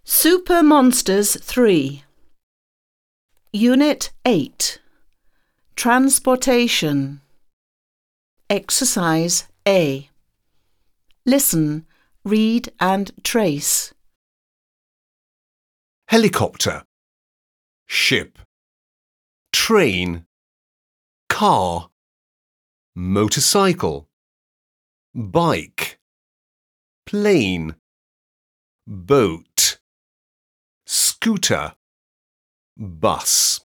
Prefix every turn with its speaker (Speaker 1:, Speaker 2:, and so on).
Speaker 1: Super Monsters 3 Unit 8 Transportation Exercise A. Listen, read and trace.
Speaker 2: Helicopter, ship, train, car, motorcycle, bike, plane, boat, scooter, bus.